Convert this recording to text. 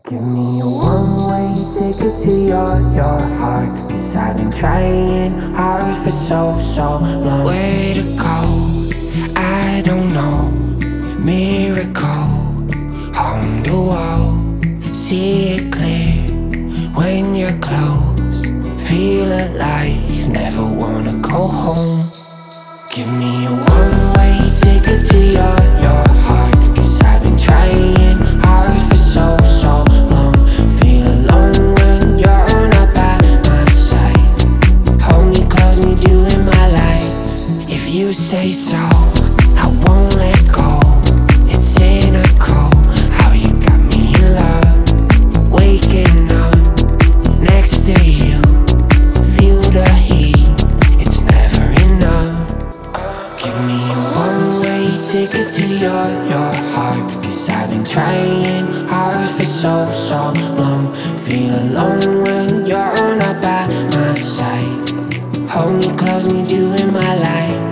Give me a one-way ticket to your heart, 'cause I've been trying hard for so long. Where to go, I don't know. Miracle on the wall, see it clear when you're close. Feel alive, never wanna go home. Give me a one-way ticket to your heart, 'cause I've been trying hard for so long. Feel alone when you're not by my side. Hold me close, need you in my life. If you say so, I won't let go. It's cynical how you got me in love. Waking up next to you, feel the heat, it's never enough. Give me a one-way ticket to your heart, because I've been trying hard for so long. Feel alone when you're not by my side. Hold me close, need you in my life.